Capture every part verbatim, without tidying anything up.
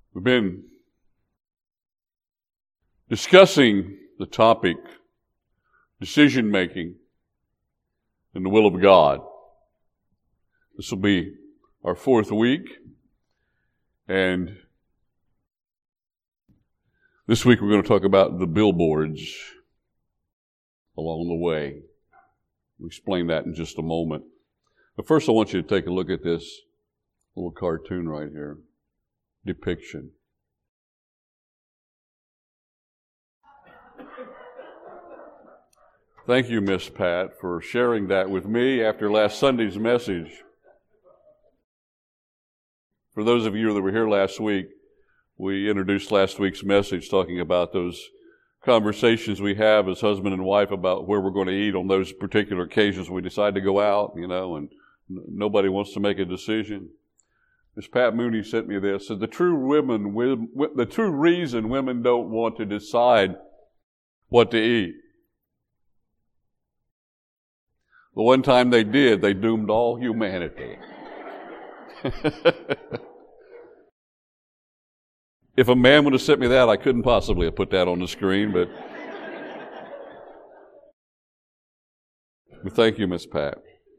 We've been discussing the topic, decision making in the will of God. This will be our fourth week, and this week we're going to talk about the billboards along the way. We'll explain that in just a moment. But first I want you to take a look at this little cartoon right here. Depiction. Thank you, Miss Pat, for sharing that with me after last Sunday's message. For those of you that were here last week, we introduced last week's message talking about those conversations we have as husband and wife about where we're going to eat on those particular occasions we decide to go out, you know, and nobody wants to make a decision. Miss Pat Mooney sent me this. Said the true women, the true reason women don't want to decide what to eat. The one time they did, they doomed all humanity. If a man would have sent me that, I couldn't possibly have put that on the screen, but, but thank you, Miss Pat.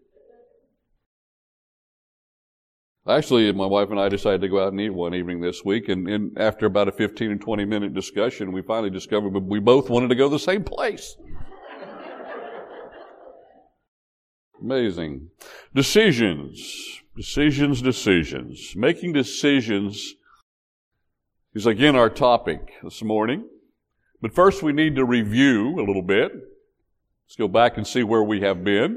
Actually, my wife and I decided to go out and eat one evening this week, and, and after about a fifteen and twenty minute discussion, we finally discovered we both wanted to go to the same place. Amazing. Decisions. Decisions, decisions. Making decisions is again our topic this morning. But first we need to review a little bit. Let's go back and see where we have been.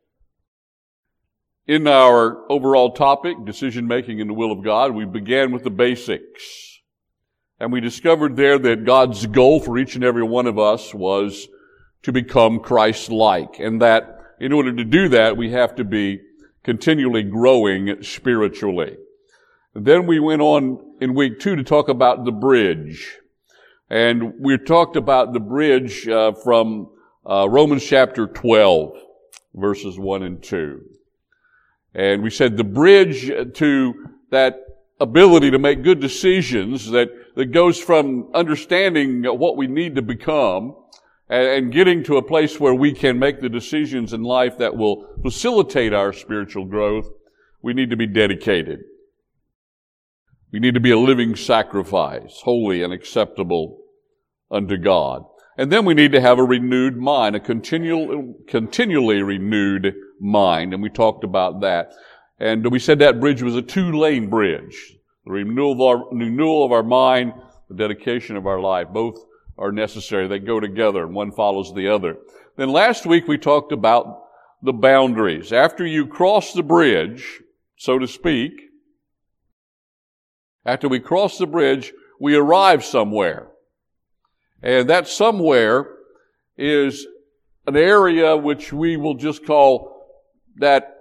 In our overall topic, decision making in the will of God, we began with the basics. And we discovered there that God's goal for each and every one of us was to become Christ-like. And that in order to do that, we have to be continually growing spiritually. And then we went on in week two to talk about the bridge. And we talked about the bridge uh, from uh, Romans chapter twelve, verses one and two. And we said the bridge to that ability to make good decisions that, that goes from understanding what we need to become and, and getting to a place where we can make the decisions in life that will facilitate our spiritual growth. We need to be dedicated. We need to be a living sacrifice, holy and acceptable unto God. And then we need to have a renewed mind, a continual, continually renewed mind. And we talked about that. And we said that bridge was a two-lane bridge. The renewal of our, renewal of our mind, the dedication of our life, both are necessary. They go together and one follows the other. Then last week we talked about the boundaries. After you cross the bridge, so to speak, after we cross the bridge, we arrive somewhere. And that somewhere is an area which we will just call that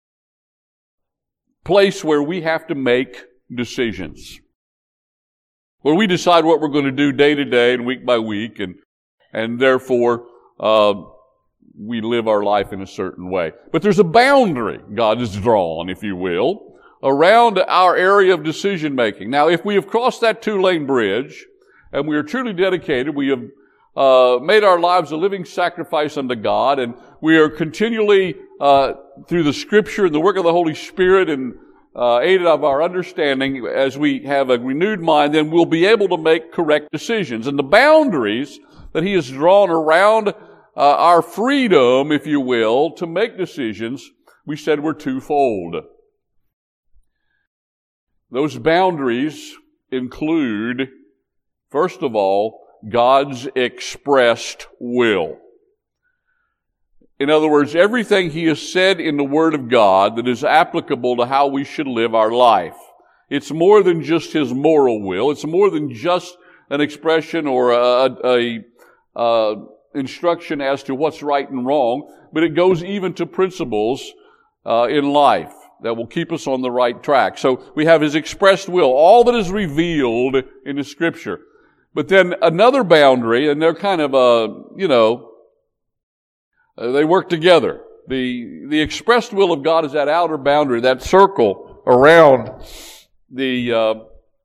place where we have to make decisions. Where we decide what we're going to do day to day and week by week, and and therefore uh, we live our life in a certain way. But there's a boundary God has drawn, if you will, around our area of decision making. Now, if we have crossed that two-lane bridge, and we are truly dedicated, we have uh, made our lives a living sacrifice unto God, and we are continually, uh, through the Scripture and the work of the Holy Spirit and uh, aided of our understanding, as we have a renewed mind, then we'll be able to make correct decisions. And the boundaries that He has drawn around uh, our freedom, if you will, to make decisions, we said were twofold. Those boundaries include, first of all, God's expressed will. In other words, everything He has said in the Word of God that is applicable to how we should live our life. It's more than just His moral will. It's more than just an expression or a, a, a instruction as to what's right and wrong, but it goes even to principles uh, in life that will keep us on the right track. So we have His expressed will, all that is revealed in the Scripture. But then another boundary, and they're kind of, uh, you know, uh, they work together. The, the expressed will of God is that outer boundary, that circle around the, uh,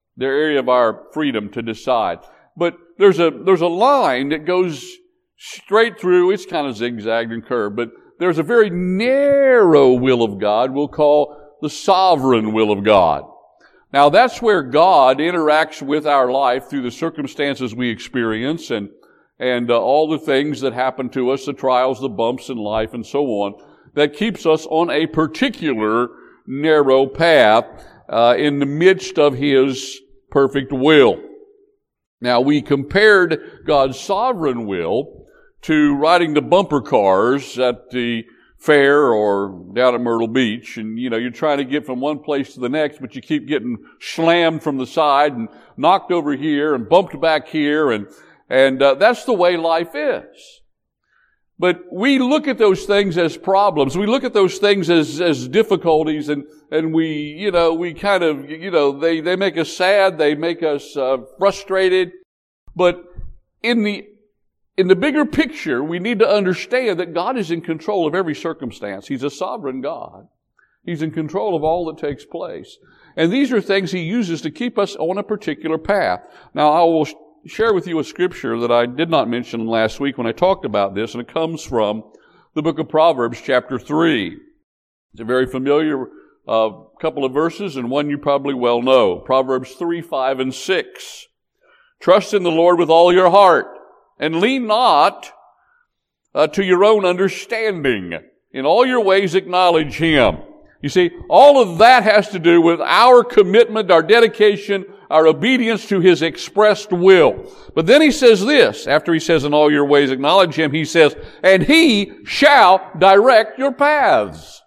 Their area of our freedom to decide. But there's a, there's a line that goes straight through. It's kind of zigzagged and curved, but there's a very narrow will of God we'll call the sovereign will of God. Now that's where God interacts with our life through the circumstances we experience and, and uh, all the things that happen to us, the trials, the bumps in life and so on, that keeps us on a particular narrow path uh, in the midst of His perfect will. Now we compared God's sovereign will to riding the bumper cars at the fair or down at Myrtle Beach. And, you know, you're trying to get from one place to the next, but you keep getting slammed from the side and knocked over here and bumped back here. And, and uh, that's the way life is. But we look at those things as problems. We look at those things as, as difficulties, and, and we, you know, we kind of, you know, they, they make us sad. They make us uh, frustrated. But in the In the bigger picture, we need to understand that God is in control of every circumstance. He's a sovereign God. He's in control of all that takes place. And these are things He uses to keep us on a particular path. Now, I will share with you a scripture that I did not mention last week when I talked about this, and it comes from the book of Proverbs, chapter three. It's a very familiar uh, couple of verses, and one you probably well know. Proverbs three, five, and six. Trust in the Lord with all your heart, and lean not uh, to your own understanding. In all your ways acknowledge Him. You see, all of that has to do with our commitment, our dedication, our obedience to His expressed will. But then He says this, after He says, in all your ways acknowledge Him, He says, and He shall direct your paths.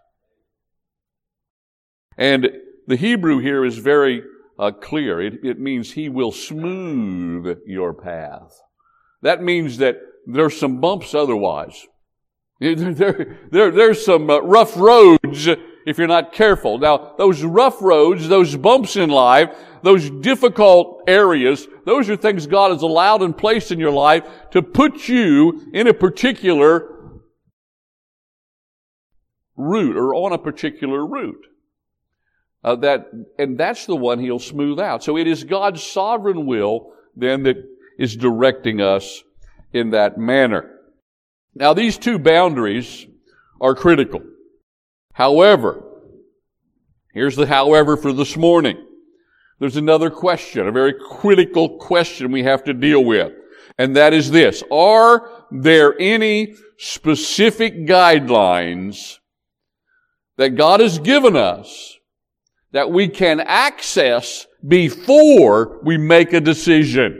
And the Hebrew here is very uh, clear. It, it means He will smooth your path. That means that there's some bumps otherwise. There, there, there's some uh, rough roads if you're not careful. Now, those rough roads, those bumps in life, those difficult areas, those are things God has allowed and placed in your life to put you in a particular route or on a particular route. Uh, that, and that's the one He'll smooth out. So it is God's sovereign will then that is directing us in that manner. Now, these two boundaries are critical. However, here's the however for this morning. There's another question, a very critical question we have to deal with. And that is this. Are there any specific guidelines that God has given us that we can access before we make a decision?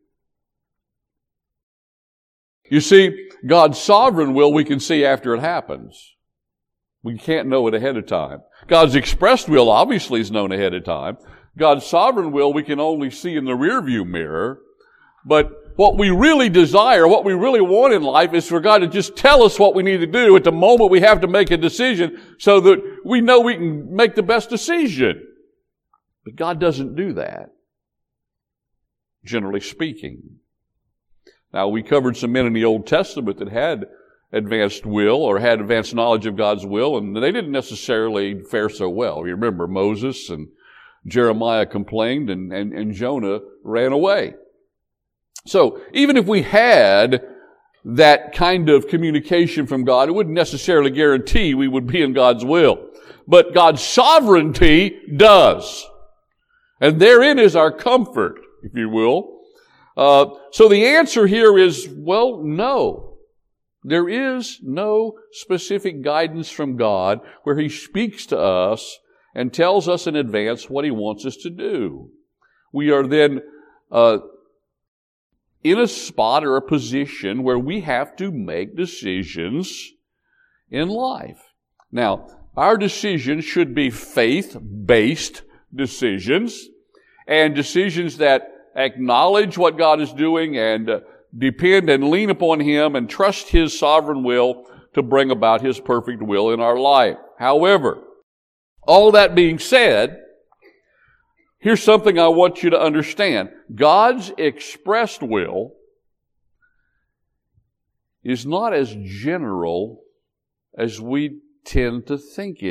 You see, God's sovereign will we can see after it happens. We can't know it ahead of time. God's expressed will obviously is known ahead of time. God's sovereign will we can only see in the rearview mirror. But what we really desire, what we really want in life is for God to just tell us what we need to do at the moment we have to make a decision so that we know we can make the best decision. But God doesn't do that, generally speaking. Now, we covered some men in the Old Testament that had advanced will or had advanced knowledge of God's will, and they didn't necessarily fare so well. You remember Moses and Jeremiah complained, and, and, and Jonah ran away. So, even if we had that kind of communication from God, it wouldn't necessarily guarantee we would be in God's will. But God's sovereignty does. And therein is our comfort, if you will. Uh, so the answer here is, well, no. There is no specific guidance from God where He speaks to us and tells us in advance what He wants us to do. We are then uh, in a spot or a position where we have to make decisions in life. Now, our decisions should be faith-based decisions and decisions that acknowledge what God is doing and uh, depend and lean upon Him and trust His sovereign will to bring about His perfect will in our life. However, all that being said, here's something I want you to understand. God's expressed will is not as general as we tend to think it is.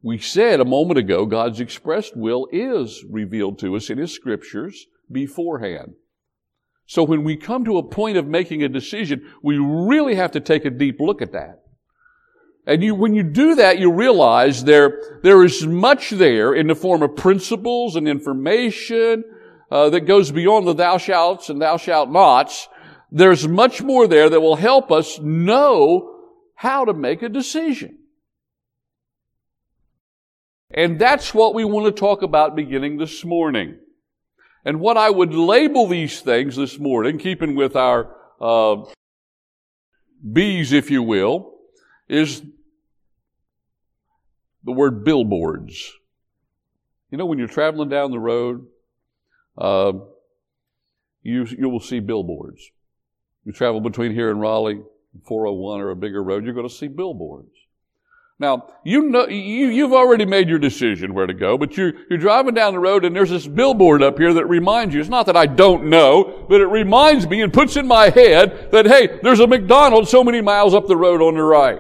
We said a moment ago, God's expressed will is revealed to us in His Scriptures beforehand. So when we come to a point of making a decision, we really have to take a deep look at that. And you, when you do that, you realize there, there is much there in the form of principles and information uh, that goes beyond the thou shalts and thou shalt nots. There's much more there that will help us know how to make a decision. And that's what we want to talk about beginning this morning. And what I would label these things this morning, keeping with our uh, B's, if you will, is the word billboards. You know, when you're traveling down the road, uh, you you will see billboards. You travel between here and Raleigh, four oh one or a bigger road, you're going to see billboards. Now, you know, you, you've already made your decision where to go, but you're, you're driving down the road and there's this billboard up here that reminds you. It's not that I don't know, but it reminds me and puts in my head that, hey, there's a McDonald's so many miles up the road on the right.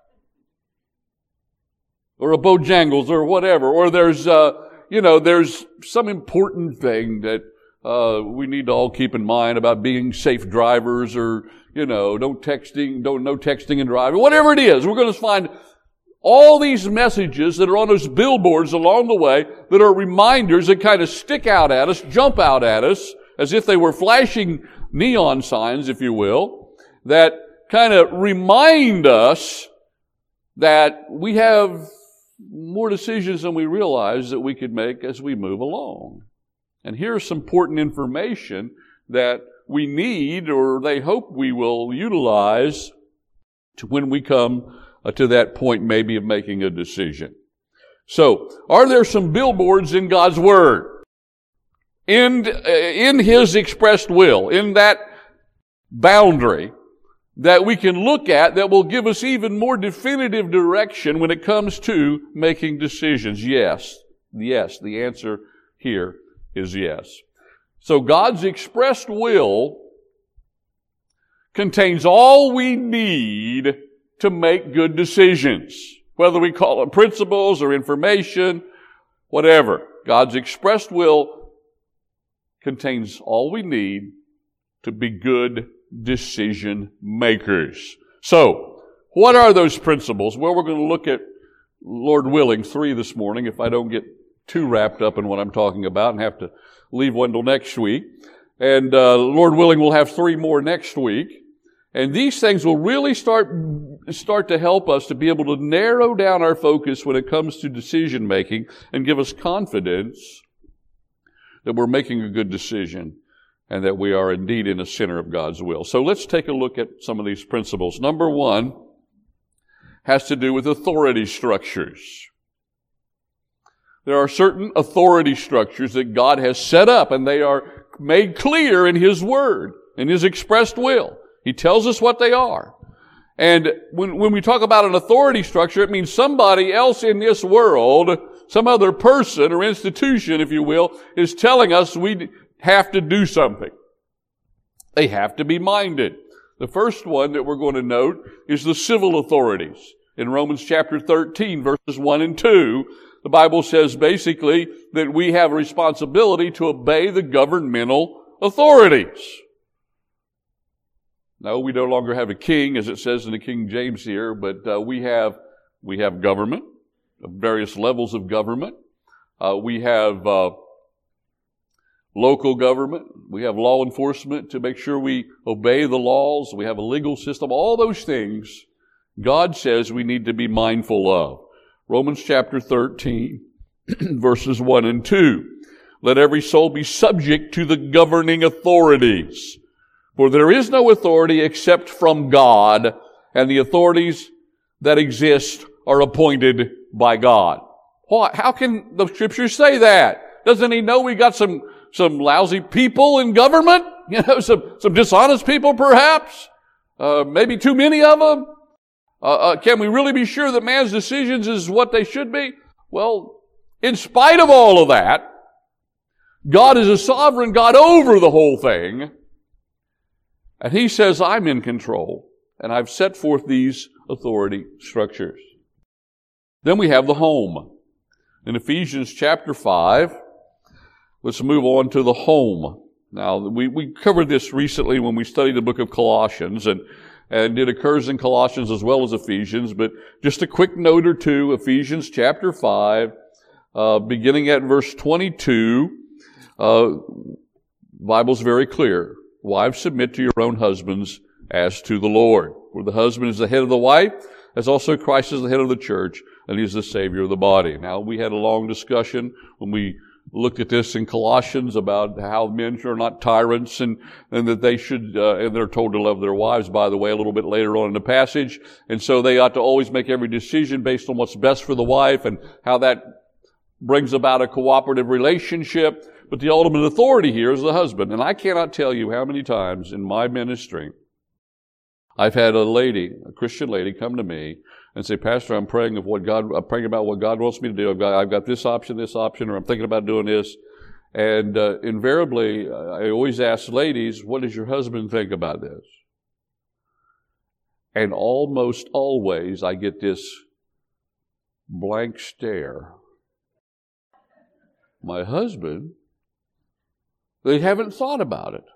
Or a Bojangles or whatever. Or there's, uh, you know, there's some important thing that uh, we need to all keep in mind about being safe drivers or, you know, don't texting, don't, no texting and driving. Whatever it is, we're going to find all these messages that are on those billboards along the way that are reminders that kind of stick out at us, jump out at us, as if they were flashing neon signs, if you will, that kind of remind us that we have more decisions than we realize that we could make as we move along. And here's some important information that we need, or they hope we will utilize to when we come uh, to that point maybe of making a decision. So, are there some billboards in God's Word? In, uh, in His expressed will, in that boundary, that we can look at that will give us even more definitive direction when it comes to making decisions? Yes. Yes. The answer here is yes. So God's expressed will contains all we need to make good decisions. Whether we call it principles or information, whatever. God's expressed will contains all we need to be good decision makers. So, what are those principles? Well, we're going to look at, Lord willing, three this morning if I don't get too wrapped up in what I'm talking about and have to leave one till next week. And uh, Lord willing, we'll have three more next week. And these things will really start start to help us to be able to narrow down our focus when it comes to decision making and give us confidence that we're making a good decision and that we are indeed in the center of God's will. So let's take a look at some of these principles. Number one has to do with authority structures. There are certain authority structures that God has set up, and they are made clear in His Word, in His expressed will. He tells us what they are. And when, when we talk about an authority structure, it means somebody else in this world, some other person or institution, if you will, is telling us we have to do something. They have to be minded. The first one that we're going to note is the civil authorities. In Romans chapter thirteen, verses one and two, the Bible says basically that we have a responsibility to obey the governmental authorities. No, we no longer have a king, as it says in the King James here, but uh, we have we have government, various levels of government. Uh, we have uh, local government. We have law enforcement to make sure we obey the laws. We have a legal system. All those things God says we need to be mindful of. Romans chapter thirteen, verses one and two. Let every soul be subject to the governing authorities. For there is no authority except from God, and the authorities that exist are appointed by God. What? How can the Scriptures say that? Doesn't He know we got some, some lousy people in government? You know, some, some dishonest people perhaps? Uh, maybe too many of them? Uh, uh, can we really be sure that man's decisions is what they should be? Well, in spite of all of that, God is a sovereign God over the whole thing. And He says, I'm in control, and I've set forth these authority structures. Then we have the home. In Ephesians chapter five, let's move on to the home. Now, we, we covered this recently when we studied the book of Colossians, and, and it occurs in Colossians as well as Ephesians, but just a quick note or two, Ephesians chapter five, uh, beginning at verse twenty-two, uh, Bible's very clear. Wives, submit to your own husbands as to the Lord. For the husband is the head of the wife, as also Christ is the head of the church, and he is the Savior of the body. Now, we had a long discussion when we looked at this in Colossians about how men are not tyrants and, and that they should, uh, and they're told to love their wives, by the way, a little bit later on in the passage. And so they ought to always make every decision based on what's best for the wife and how that brings about a cooperative relationship. But the ultimate authority here is the husband. And I cannot tell you how many times in my ministry I've had a lady, a Christian lady, come to me and say, Pastor, I'm praying of what God, I'm praying about what God wants me to do. I've got, I've got this option, this option, or I'm thinking about doing this. And uh, invariably, I always ask ladies, what does your husband think about this? And almost always I get this blank stare. My husband, they haven't thought about it.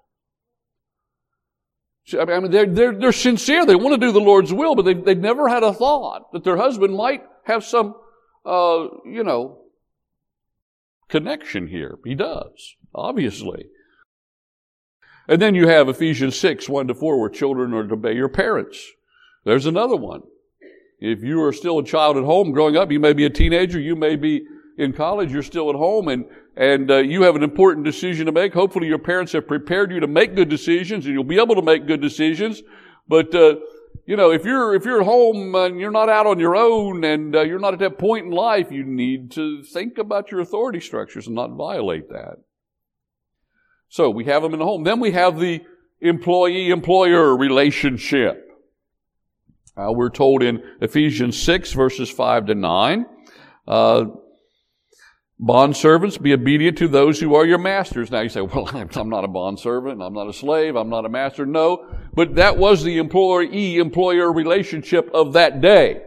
I mean, they're, they're, they're sincere. They want to do the Lord's will, but they, they've never had a thought that their husband might have some, uh, you know, connection here. He does, obviously. And then you have Ephesians six, one to four, where children are to obey your parents. There's another one. If you are still a child at home growing up, you may be a teenager, you may be in college, you're still at home, and and uh, you have an important decision to make. Hopefully your parents have prepared you to make good decisions, and you'll be able to make good decisions. But, uh, you know, if you're if you're at home and you're not out on your own and uh, you're not at that point in life, you need to think about your authority structures and not violate that. So we have them in the home. Then we have the employee-employer relationship. Uh, we're told in Ephesians six, verses five to nine, uh, bondservants, be obedient to those who are your masters. Now you say, well, I'm not a bondservant, I'm not a slave, I'm not a master. No, but that was the employee-employer relationship of that day.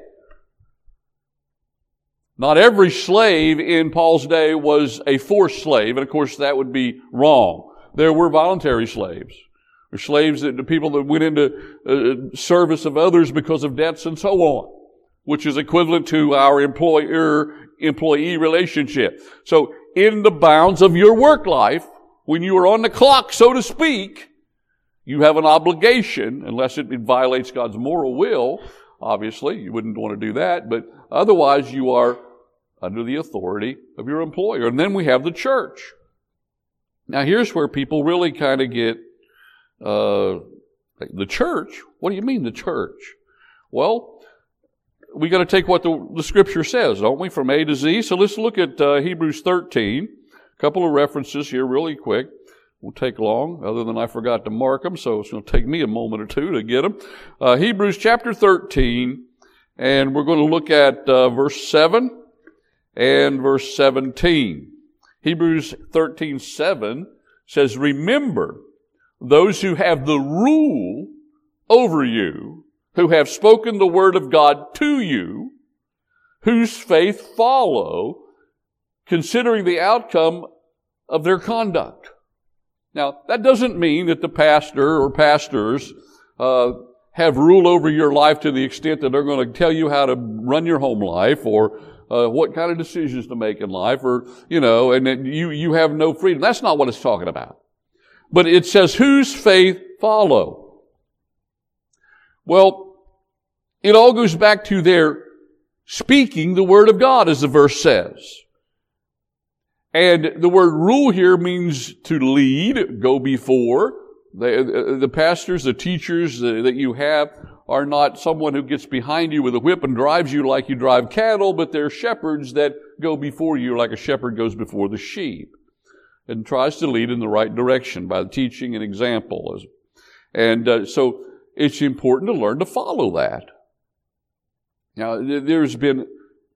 Not every slave in Paul's day was a forced slave, and of course that would be wrong. There were voluntary slaves, or slaves that the people that went into uh, service of others because of debts and so on, which is equivalent to our employer-employee relationship. So in the bounds of your work life, when you are on the clock, so to speak, you have an obligation, unless it violates God's moral will, obviously, you wouldn't want to do that, but otherwise you are under the authority of your employer. And then we have the church. Now here's where people really kind of get, uh, the church? What do you mean the church? Well, we got to take what the, the Scripture says, don't we, from A to Z? So let's look at uh, Hebrews thirteen. A couple of references here really quick. Won't take long, other than I forgot to mark them, so it's going to take me a moment or two to get them. Uh, Hebrews chapter thirteen, and we're going to look at uh, verse seven and verse seventeen. Hebrews thirteen seven says, remember those who have the rule over you, who have spoken the word of God to you, whose faith follow, considering the outcome of their conduct. Now, that doesn't mean that the pastor or pastors uh, have rule over your life to the extent that they're going to tell you how to run your home life or uh, what kind of decisions to make in life, or, you know, and that you, you have no freedom. That's not what it's talking about. But it says, whose faith follow. Well, it all goes back to their speaking the word of God, as the verse says. And the word rule here means to lead, go before. The, the pastors, the teachers that you have are not someone who gets behind you with a whip and drives you like you drive cattle, but they're shepherds that go before you like a shepherd goes before the sheep and tries to lead in the right direction by teaching and example. And uh, so it's important to learn to follow that. Now, there's been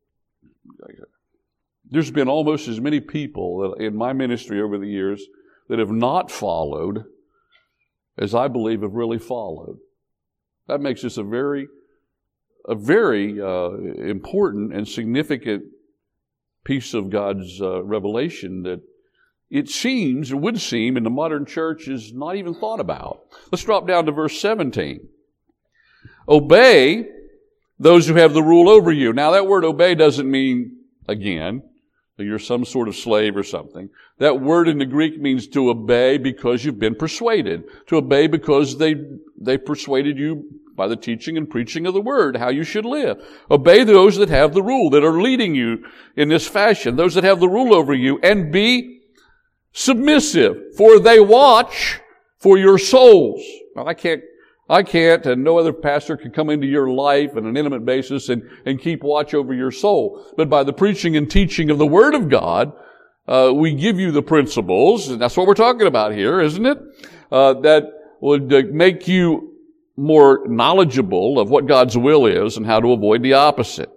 there's been almost as many people in my ministry over the years that have not followed as I believe have really followed. That makes this a very, a very uh, important and significant piece of God's uh, revelation that it seems, or would seem, in the modern church is not even thought about. Let's drop down to verse seventeen. Obey those who have the rule over you. Now that word obey doesn't mean, again, that you're some sort of slave or something. That word in the Greek means to obey because you've been persuaded. To obey because they, they persuaded you by the teaching and preaching of the word, how you should live. Obey those that have the rule, that are leading you in this fashion, those that have the rule over you, and be submissive, for they watch for your souls. Now, I can't, I can't, and no other pastor can come into your life on an intimate basis and, and keep watch over your soul. But by the preaching and teaching of the Word of God, uh, we give you the principles, and that's what we're talking about here, isn't it? Uh, that would uh, make you more knowledgeable of what God's will is and how to avoid the opposite.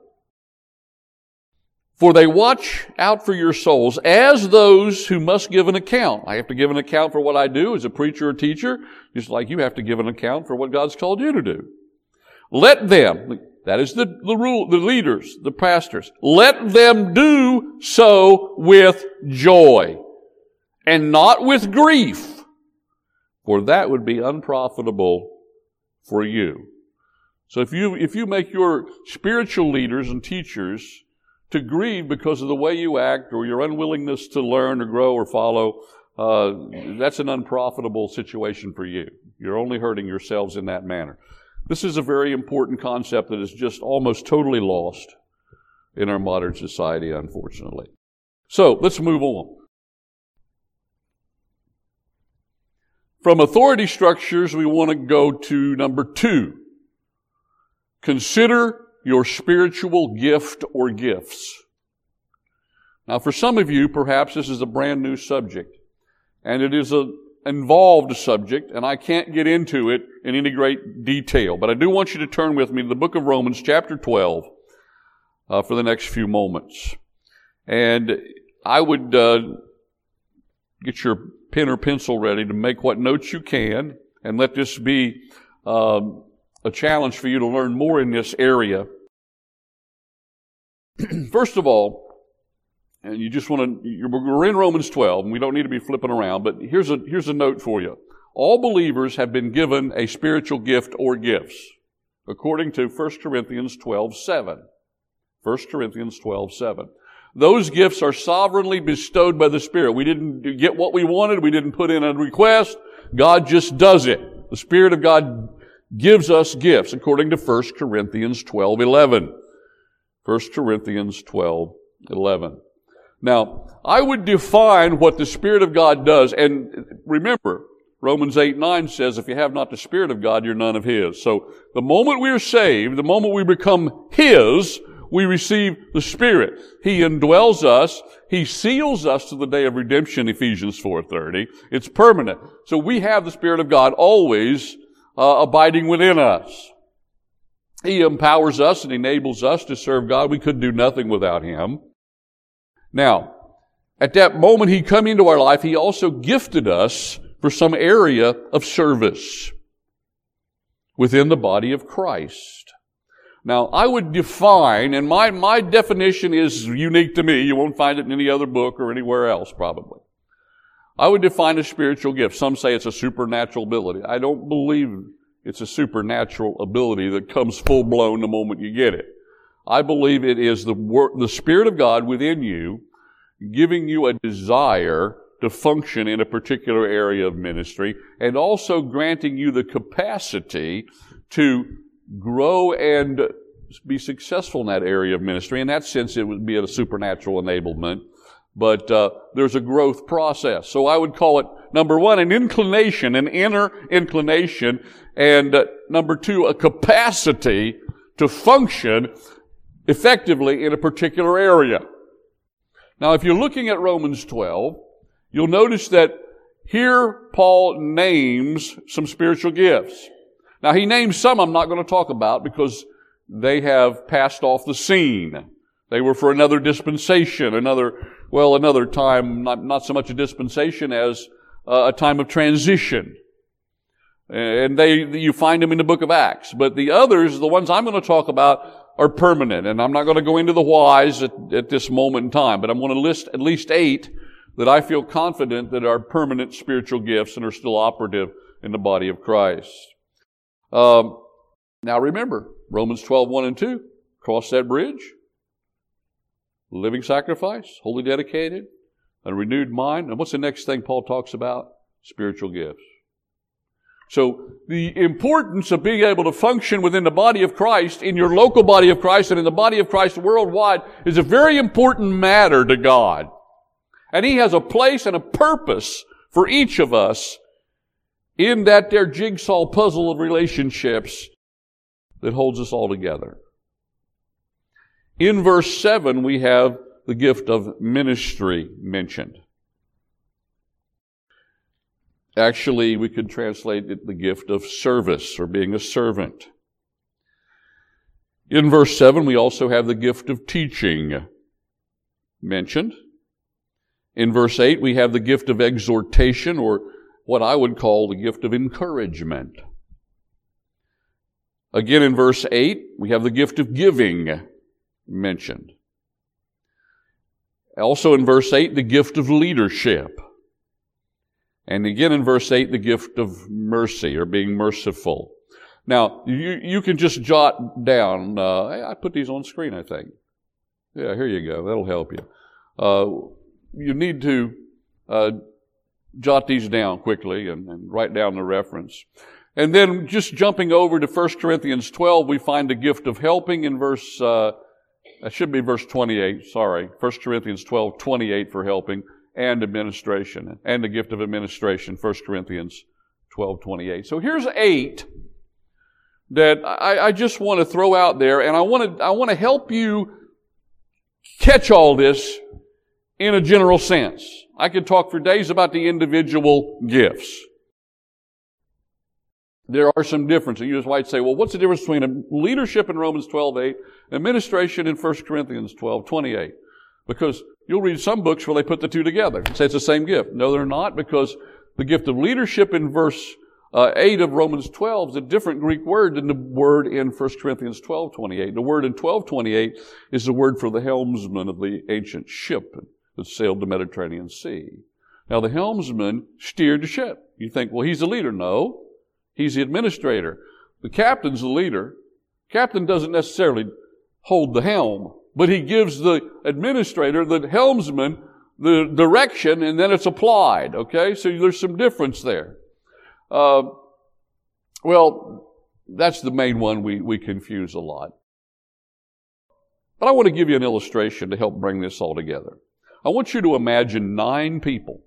For they watch out for your souls as those who must give an account. I have to give an account for what I do as a preacher or teacher, just like you have to give an account for what God's called you to do. Let them, that is the, the rule, the leaders, the pastors, let them do so with joy and not with grief, for that would be unprofitable for you. So if you, if you make your spiritual leaders and teachers to grieve because of the way you act or your unwillingness to learn or grow or follow, uh, that's an unprofitable situation for you. You're only hurting yourselves in that manner. This is a very important concept that is just almost totally lost in our modern society, unfortunately. So, let's move on. From authority structures, we want to go to number two. Consider your spiritual gift or gifts. Now, for some of you, perhaps this is a brand new subject, and it is an involved subject, and I can't get into it in any great detail, but I do want you to turn with me to the book of Romans, chapter twelve, uh, for the next few moments. And I would uh, get your pen or pencil ready to make what notes you can, and let this be um, a challenge for you to learn more in this area. First of all, and you just want to, we're in Romans twelve, and we don't need to be flipping around, but here's a, here's a note for you. All believers have been given a spiritual gift or gifts, according to First Corinthians twelve seven. First Corinthians twelve seven. Those gifts are sovereignly bestowed by the Spirit. We didn't get what we wanted. We didn't put in a request. God just does it. The Spirit of God gives us gifts, according to First Corinthians twelve eleven. First Corinthians twelve eleven. Now, I would define what the Spirit of God does, and remember, Romans eight nine says, if you have not the Spirit of God, you're none of His. So, the moment we are saved, the moment we become His, we receive the Spirit. He indwells us. He seals us to the day of redemption, Ephesians four thirty. It's permanent. So we have the Spirit of God always uh, abiding within us. He empowers us and enables us to serve God. We could do nothing without Him. Now, at that moment He come into our life, He also gifted us for some area of service within the body of Christ. Now, I would define, and my, my definition is unique to me. You won't find it in any other book or anywhere else, probably. I would define a spiritual gift. Some say it's a supernatural ability. I don't believe it's a supernatural ability that comes full-blown the moment you get it. I believe it is the wor- the Spirit of God within you giving you a desire to function in a particular area of ministry, and also granting you the capacity to grow and be successful in that area of ministry. In that sense, it would be a supernatural enablement. But uh, there's a growth process. So I would call it, number one, an inclination, an inner inclination, and uh, number two, a capacity to function effectively in a particular area. Now, if you're looking at Romans twelve, you'll notice that here Paul names some spiritual gifts. Now, he names some I'm not going to talk about because they have passed off the scene. They were for another dispensation, another, well, another time, not, not so much a dispensation as uh, a time of transition. And they, you find them in the book of Acts. But the others, the ones I'm going to talk about, are permanent. And I'm not going to go into the whys at, at this moment in time, but I'm going to list at least eight that I feel confident that are permanent spiritual gifts and are still operative in the body of Christ. Um, now remember, Romans twelve, one and two, cross that bridge. Living sacrifice, wholly dedicated, a renewed mind. And what's the next thing Paul talks about? Spiritual gifts. So the importance of being able to function within the body of Christ, in your local body of Christ and in the body of Christ worldwide, is a very important matter to God. And He has a place and a purpose for each of us in that there jigsaw puzzle of relationships that holds us all together. In verse seven, we have the gift of ministry mentioned. Actually, we could translate it the gift of service, or being a servant. In verse seven, we also have the gift of teaching mentioned. In verse eight, we have the gift of exhortation, or what I would call the gift of encouragement. Again, in verse eight, we have the gift of giving mentioned. Also in verse eight, the gift of leadership. And again in verse eight, the gift of mercy, or being merciful. Now, you, you can just jot down, uh, I put these on screen, I think. Yeah, here you go. That'll help you. Uh, you need to uh, jot these down quickly and, and write down the reference. And then just jumping over to First Corinthians twelve, we find the gift of helping in verse, uh, that should be verse twenty-eight, sorry. First Corinthians twelve, twenty-eight for helping. And administration, and the gift of administration, First Corinthians twelve, twenty-eight. So here's eight that I, I just want to throw out there, and I want to I want to help you catch all this in a general sense. I could talk for days about the individual gifts. There are some differences. You just might say, well, what's the difference between leadership in Romans twelve, eight, and administration in First Corinthians twelve, twenty-eight? Because you'll read some books where they put the two together and say it's the same gift. No, they're not, because the gift of leadership in verse uh, eight of Romans twelve is a different Greek word than the word in First Corinthians twelve, twenty-eight. The word in twelve, twenty-eight is the word for the helmsman of the ancient ship that sailed the Mediterranean Sea. Now, the helmsman steered the ship. You think, well, he's the leader. No, he's the administrator. The captain's the leader. Captain doesn't necessarily hold the helm, but he gives the administrator, the helmsman, the direction, and then it's applied, okay? So there's some difference there. Uh, well, that's the main one we, we confuse a lot. But I want to give you an illustration to help bring this all together. I want you to imagine nine people.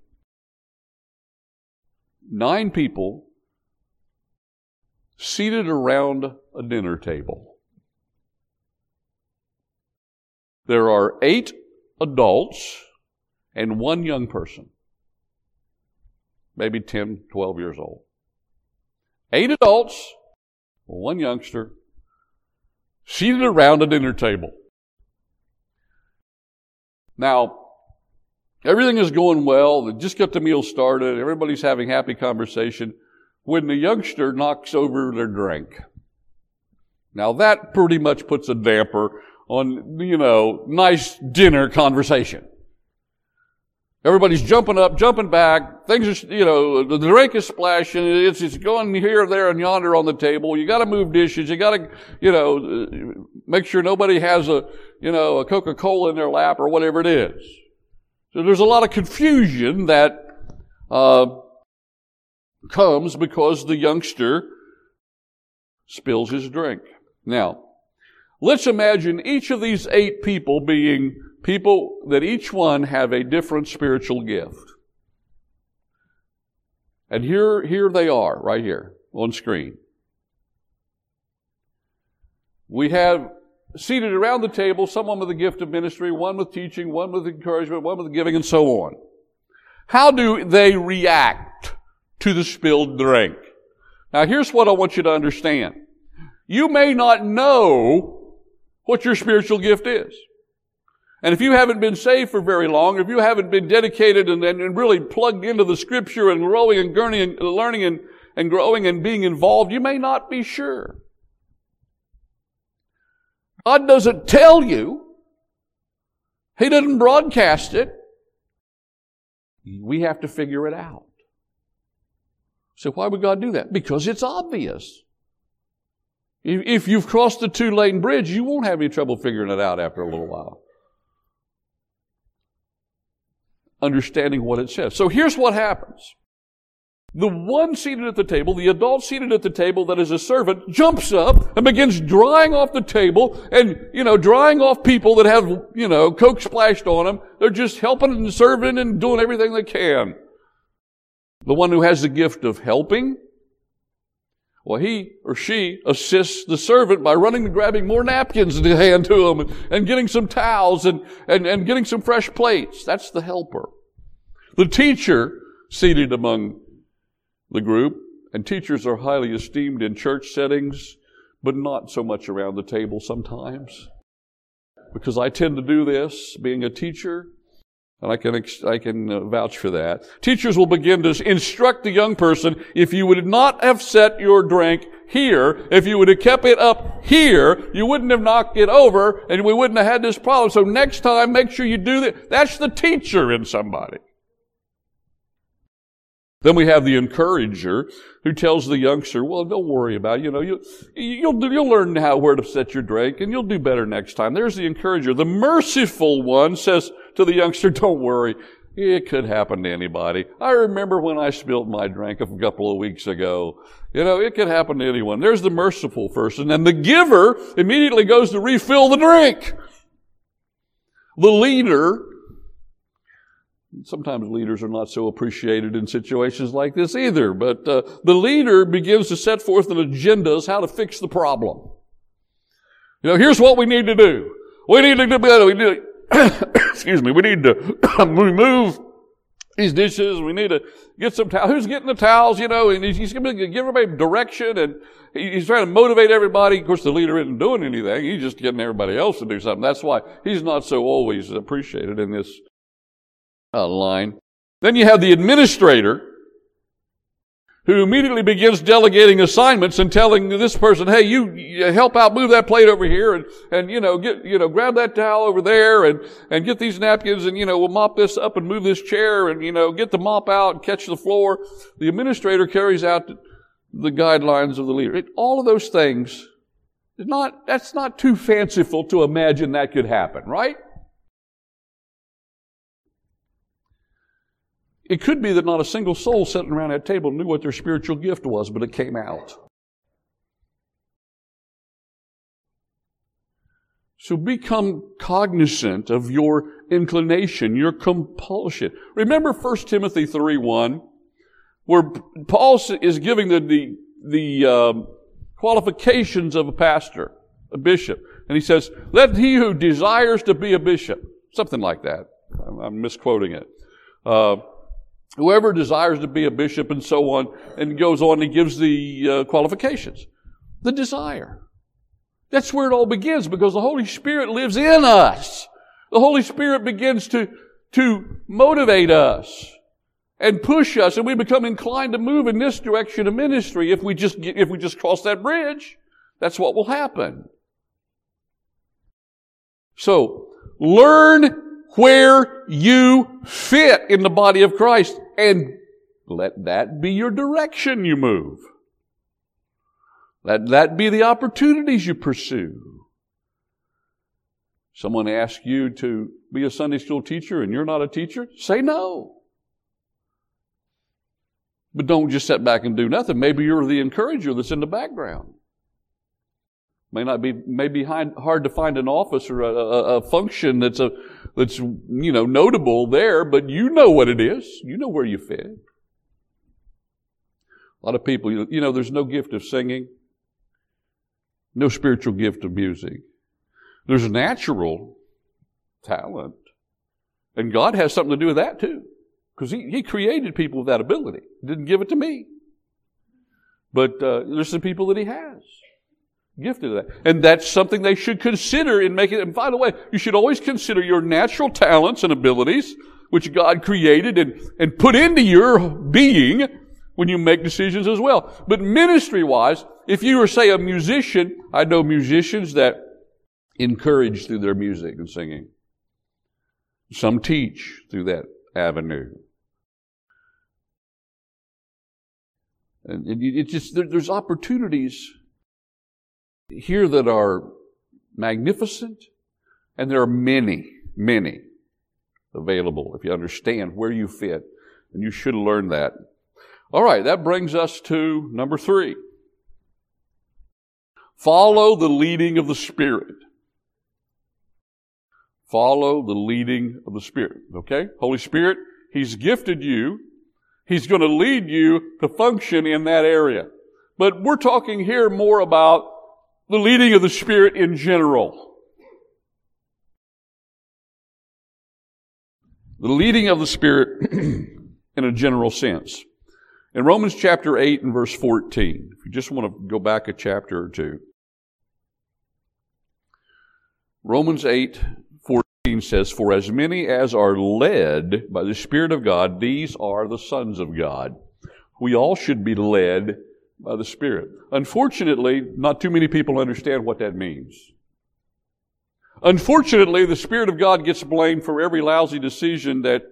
Nine people seated around a dinner table. There are eight adults and one young person, maybe ten, twelve years old. Eight adults, one youngster, seated around a dinner table. Now, everything is going well. They just got the meal started. Everybody's having happy conversation when the youngster knocks over their drink. Now, that pretty much puts a damper on, you know, nice dinner conversation. Everybody's jumping up, jumping back. Things are, you know, the drink is splashing. It's, it's going here, there, and yonder on the table. You got to move dishes. You got to, you know, make sure nobody has a, you know, a Coca-Cola in their lap or whatever it is. So there's a lot of confusion that uh, comes because the youngster spills his drink. Now, let's imagine each of these eight people being people that each one have a different spiritual gift. And here, here they are, right here on screen. We have seated around the table someone with the gift of ministry, one with teaching, one with encouragement, one with giving, and so on. How do they react to the spilled drink? Now, here's what I want you to understand. You may not know what your spiritual gift is. And if you haven't been saved for very long, if you haven't been dedicated and, and really plugged into the Scripture and growing and learning and, learning and, and growing and being involved, you may not be sure. God doesn't tell you. He doesn't broadcast it. We have to figure it out. So why would God do that? Because it's obvious. If you've crossed the two-lane bridge, you won't have any trouble figuring it out after a little while. Understanding what it says. So here's what happens. The one seated at the table, the adult seated at the table that is a servant, jumps up and begins drying off the table and, you know, drying off people that have, you know, Coke splashed on them. They're just helping and serving and doing everything they can. The one who has the gift of helping, well, he or she assists the servant by running and grabbing more napkins to hand to him and, and getting some towels and, and, and getting some fresh plates. That's the helper. The teacher seated among the group, and teachers are highly esteemed in church settings, but not so much around the table sometimes. Because I tend to do this, being a teacher, and I can I can uh, vouch for that. Teachers will begin to instruct the young person, if you would not have set your drink here, if you would have kept it up here, you wouldn't have knocked it over, and we wouldn't have had this problem. So next time, make sure you do that. That's the teacher in somebody. Then we have the encourager who tells the youngster, well, don't worry about it. You know, you, you'll, you'll learn how, where to set your drink, and you'll do better next time. There's the encourager. The merciful one says to the youngster, don't worry. It could happen to anybody. I remember when I spilled my drink a couple of weeks ago. You know, it could happen to anyone. There's the merciful person. And the giver immediately goes to refill the drink. The leader, sometimes leaders are not so appreciated in situations like this either, but uh, the leader begins to set forth an agenda as how to fix the problem. You know, here's what we need to do. We need to do better. We need to, excuse me, we need to remove these dishes. We need to get some towels. Who's getting the towels, you know, and he's, he's going to give everybody direction, and he's trying to motivate everybody. Of course, the leader isn't doing anything. He's just getting everybody else to do something. That's why he's not so always appreciated in this Uh, line. Then you have the administrator who immediately begins delegating assignments and telling this person, hey, you, you help out, move that plate over here and, and, you know, get, you know, grab that towel over there and, and get these napkins and, you know, we'll mop this up and move this chair and, you know, get the mop out and catch the floor. The administrator carries out the guidelines of the leader. It, all of those things, is not, that's not too fanciful to imagine that could happen, right? It could be that not a single soul sitting around that table knew what their spiritual gift was, but it came out. So become cognizant of your inclination, your compulsion. Remember First Timothy three one, where Paul is giving the, the, the um, qualifications of a pastor, a bishop. And he says, let he who desires to be a bishop, something like that. I'm, I'm misquoting it. Uh, Whoever desires to be a bishop and so on, and goes on and gives the uh, qualifications. The desire. That's where it all begins, because the Holy Spirit lives in us. The Holy Spirit begins to, to motivate us and push us, and we become inclined to move in this direction of ministry if we just get, if we just cross that bridge. That's what will happen. So, learn where you fit in the body of Christ, and let that be your direction you move. Let that be the opportunities you pursue. Someone asks you to be a Sunday school teacher and you're not a teacher, say no. But don't just sit back and do nothing. Maybe you're the encourager that's in the background. May not be, may be hard to find an office or a, a, a function that's a, that's, you know, notable there, but you know what it is. You know where you fit. A lot of people, you know, there's no gift of singing, no spiritual gift of music. There's natural talent, and God has something to do with that too, because He, He created people with that ability. He didn't give it to me, but uh, there's some people that He has gifted that. And that's something they should consider in making it. And by the way, you should always consider your natural talents and abilities, which God created and, and put into your being, when you make decisions as well. But ministry-wise, if you were, say, a musician, I know musicians that encourage through their music and singing. Some teach through that avenue. And it just, there's opportunities here that are magnificent, and there are many, many available if you understand where you fit. And you should learn that. All right, that brings us to number three. Follow the leading of the Spirit. Follow the leading of the Spirit. Okay? Holy Spirit, He's gifted you. He's going to lead you to function in that area. But we're talking here more about the leading of the Spirit in general. The leading of the Spirit in a general sense. In Romans chapter eight and verse fourteen, if you just want to go back a chapter or two. Romans eight fourteen says, "For as many as are led by the Spirit of God, these are the sons of God." We all should be led by the Spirit. Unfortunately, not too many people understand what that means. Unfortunately, the Spirit of God gets blamed for every lousy decision that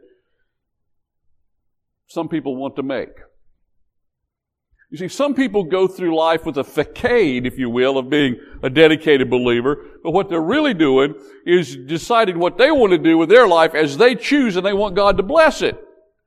some people want to make. You see, some people go through life with a facade, if you will, of being a dedicated believer, but what they're really doing is deciding what they want to do with their life as they choose, and they want God to bless it.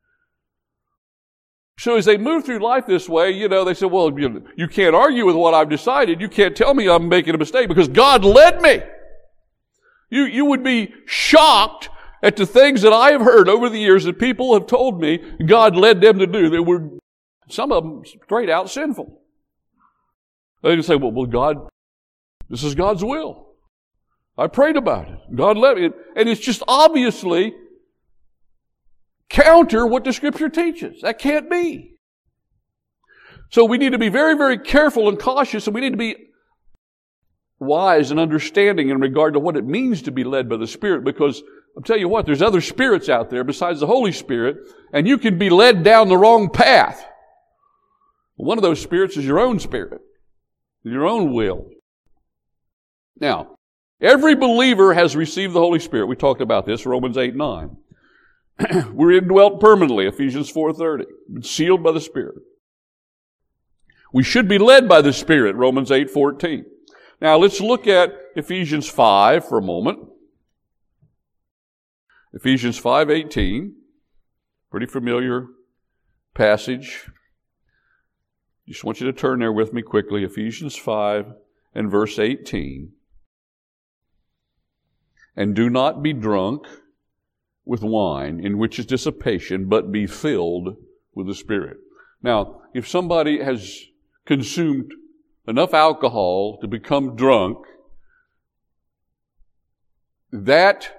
So as they move through life this way, you know, they say, well, you, you can't argue with what I've decided. You can't tell me I'm making a mistake because God led me. You, you would be shocked at the things that I have heard over the years that people have told me God led them to do. They were, some of them, straight out sinful. They just say, well, well, God, this is God's will. I prayed about it. God led me. And it's just obviously counter what the Scripture teaches. That can't be. So we need to be very, very careful and cautious, and we need to be wise and understanding in regard to what it means to be led by the Spirit, because I'll tell you what, there's other spirits out there besides the Holy Spirit, and you can be led down the wrong path. One of those spirits is your own spirit, your own will. Now, every believer has received the Holy Spirit. We talked about this, Romans eight nine. We're indwelt permanently, Ephesians four thirty. Sealed by the Spirit. We should be led by the Spirit, Romans eight fourteen. Now, let's look at Ephesians five for a moment. Ephesians five eighteen. Pretty familiar passage. Just want you to turn there with me quickly. Ephesians five and verse eighteen. "And do not be drunk with wine, in which is dissipation, but be filled with the Spirit." Now, if somebody has consumed enough alcohol to become drunk, that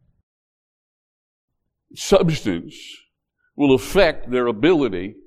substance will affect their ability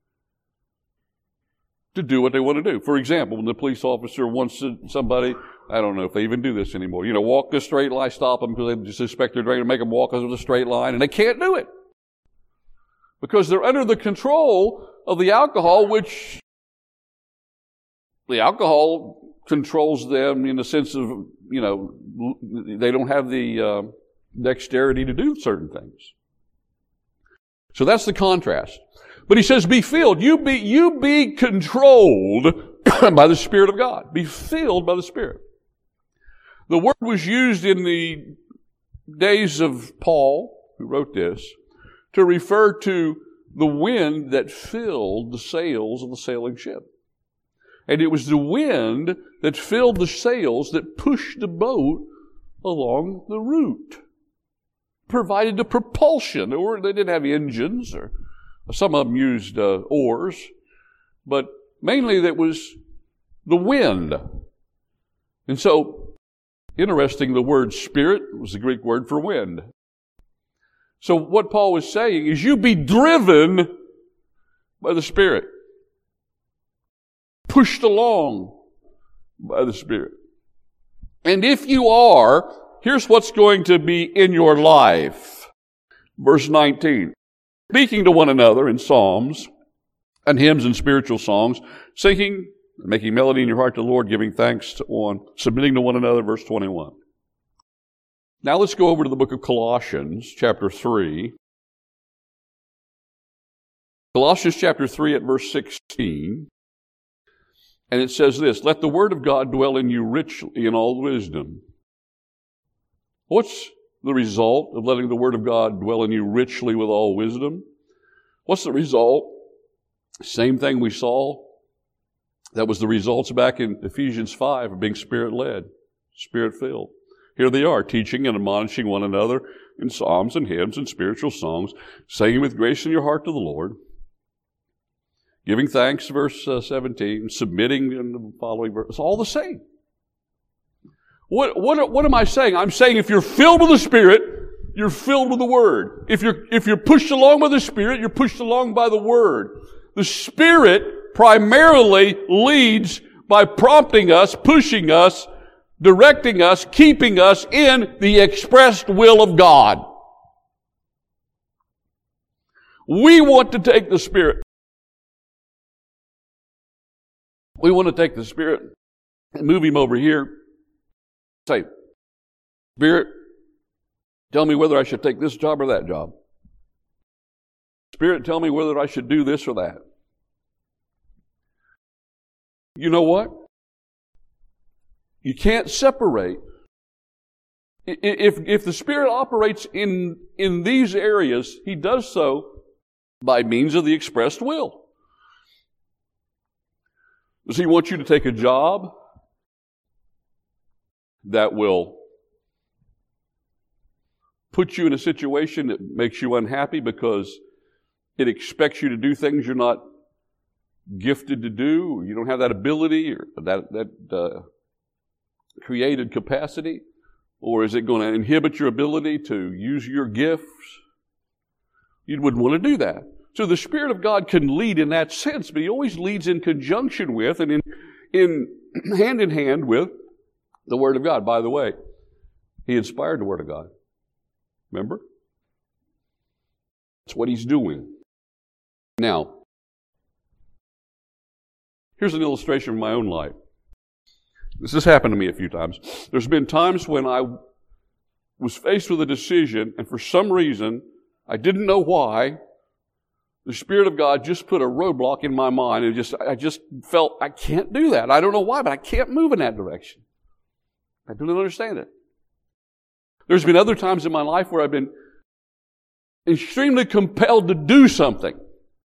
to do what they want to do. For example, when the police officer wants somebody, I don't know if they even do this anymore, you know, walk a straight line, stop them because they suspect they're trying to make them walk with a straight line, and they can't do it because they're under the control of the alcohol, which the alcohol controls them in the sense of, you know, they don't have the uh, dexterity to do certain things. So that's the contrast. But he says, be filled. You be, you be controlled by the Spirit of God. Be filled by the Spirit. The word was used in the days of Paul, who wrote this, to refer to the wind that filled the sails of the sailing ship. And it was the wind that filled the sails that pushed the boat along the route. Provided the propulsion. They, were, they didn't have engines, or some of them used uh, oars, but mainly that was the wind. And so, interesting, the word spirit was the Greek word for wind. So what Paul was saying is you be driven by the Spirit. Pushed along by the Spirit. And if you are, here's what's going to be in your life. Verse nineteen. Speaking to one another in psalms and hymns and spiritual songs, singing, making melody in your heart to the Lord, giving thanks to one, submitting to one another, verse twenty-one. Now let's go over to the book of Colossians, chapter three. Colossians chapter three at verse sixteen. And it says this, let the word of God dwell in you richly in all wisdom. What's the result of letting the word of God dwell in you richly with all wisdom? What's the result? Same thing we saw. That was the results back in Ephesians five of being Spirit-led, Spirit-filled. Here they are, teaching and admonishing one another in psalms and hymns and spiritual songs, singing with grace in your heart to the Lord, giving thanks, verse uh, seventeen, submitting in the following verse. It's all the same. What, what, what am I saying? I'm saying if you're filled with the Spirit, you're filled with the Word. If you're, if you're pushed along by the Spirit, you're pushed along by the Word. The Spirit primarily leads by prompting us, pushing us, directing us, keeping us in the expressed will of God. We want to take the Spirit. We want to take the Spirit and move Him over here. Say, Spirit, tell me whether I should take this job or that job. Spirit, tell me whether I should do this or that. You know what? You can't separate. If, if the Spirit operates in, in these areas, He does so by means of the expressed will. Does He want you to take a job that will put you in a situation that makes you unhappy because it expects you to do things you're not gifted to do, or you don't have that ability or that, that uh, created capacity? Or is it going to inhibit your ability to use your gifts? You wouldn't want to do that. So the Spirit of God can lead in that sense, but He always leads in conjunction with and in, in hand in hand with the Word of God. By the way, He inspired the Word of God. Remember? That's what He's doing. Now, here's an illustration from my own life. This has happened to me a few times. There's been times when I was faced with a decision, and for some reason, I didn't know why, the Spirit of God just put a roadblock in my mind, and just I just felt I can't do that. I don't know why, but I can't move in that direction. I don't understand it. There's been other times in my life where I've been extremely compelled to do something.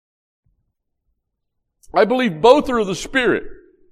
I believe both are of the Spirit.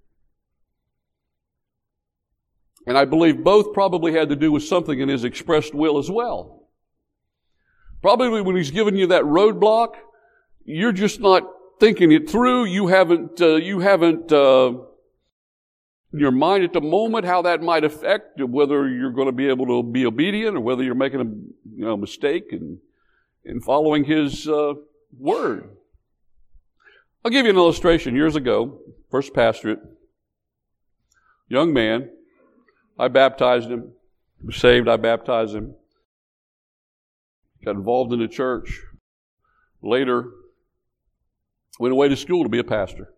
And I believe both probably had to do with something in His expressed will as well. Probably when He's given you that roadblock, you're just not thinking it through. You haven't, uh, you haven't, uh, in your mind at the moment how that might affect whether you're going to be able to be obedient or whether you're making a you know, mistake in, in following His uh, Word. I'll give you an illustration. Years ago, first pastorate, young man, I baptized him. He was saved, I baptized him. Got involved in the church. Later, went away to school to be a pastor.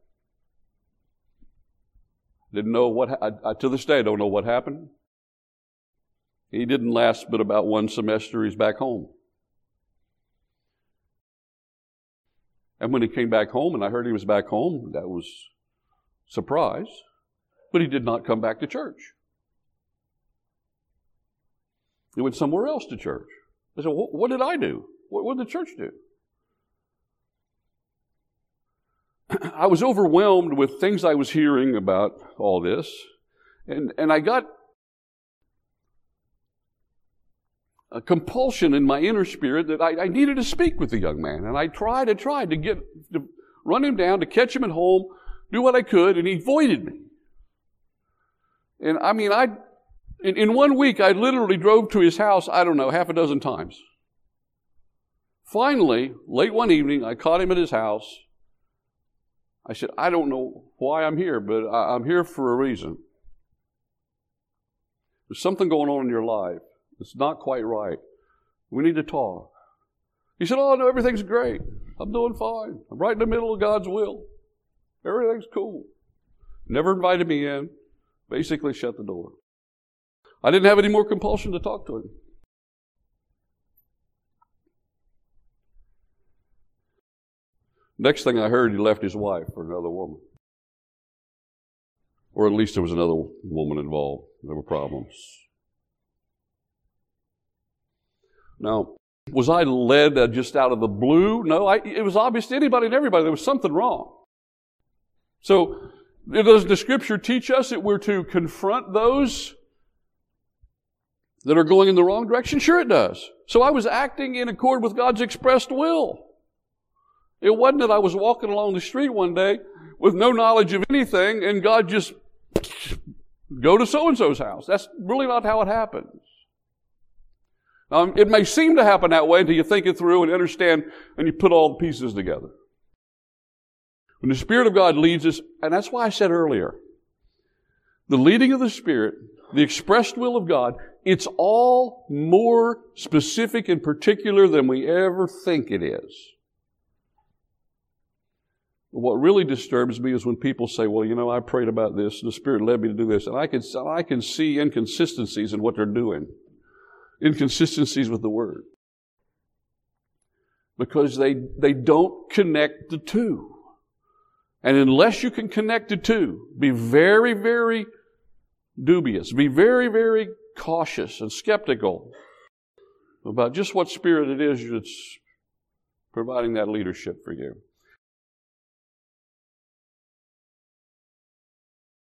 Didn't know what, I, I, to this day, I don't know what happened. He didn't last but about one semester. He's back home. And when he came back home, and I heard he was back home, that was a surprise. But he did not come back to church. He went somewhere else to church. I said, what, what did I do? What, what did the church do? I was overwhelmed with things I was hearing about all this. And, and I got a compulsion in my inner spirit that I, I needed to speak with the young man. And I tried and tried to get, to run him down, to catch him at home, do what I could, and he avoided me. And I mean, I, in, in one week, I literally drove to his house, I don't know, half a dozen times. Finally, late one evening, I caught him at his house. I said, I don't know why I'm here, but I, I'm here for a reason. There's something going on in your life. It's not quite right. We need to talk. He said, oh, no, everything's great. I'm doing fine. I'm right in the middle of God's will. Everything's cool. Never invited me in. Basically shut the door. I didn't have any more compulsion to talk to him. Next thing I heard, he left his wife for another woman. Or at least there was another woman involved. There were problems. Now, was I led uh, just out of the blue? No, I, it was obvious to anybody and everybody there was something wrong. So, does the Scripture teach us that we're to confront those that are going in the wrong direction? Sure it does. So I was acting in accord with God's expressed will. It wasn't that I was walking along the street one day with no knowledge of anything and God just go to so-and-so's house. That's really not how it happens. Um, it may seem to happen that way until you think it through and understand and you put all the pieces together. When the Spirit of God leads us, and that's why I said earlier, the leading of the Spirit, the expressed will of God, it's all more specific and particular than we ever think it is. What really disturbs me is when people say, well, you know, I prayed about this, and the Spirit led me to do this, and I can, I can see inconsistencies in what they're doing. Inconsistencies with the Word. Because they, they don't connect the two. And unless you can connect the two, be very, very dubious, be very, very cautious and skeptical about just what Spirit it is that's providing that leadership for you.